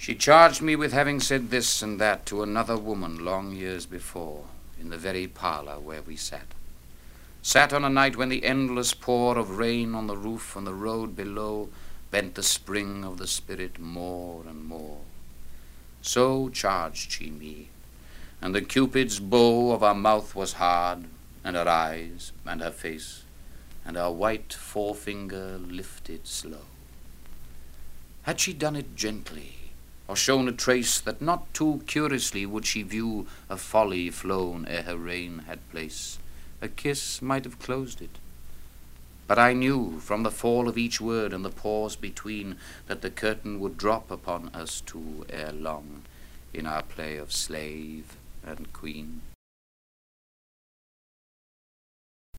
She charged me with having said this and that to another woman long years before, in the very parlor where we sat on a night when the endless pour of rain on the roof and the road below bent the spring of the spirit more and more. So charged she me, and the Cupid's bow of her mouth was hard, and her eyes, and her face, and her white forefinger lifted slow. Had she done it gently, or shown a trace that not too curiously would she view a folly flown ere her reign had place, a kiss might have closed it. But I knew from the fall of each word and the pause between that the curtain would drop upon us two ere long in our play of slave and queen.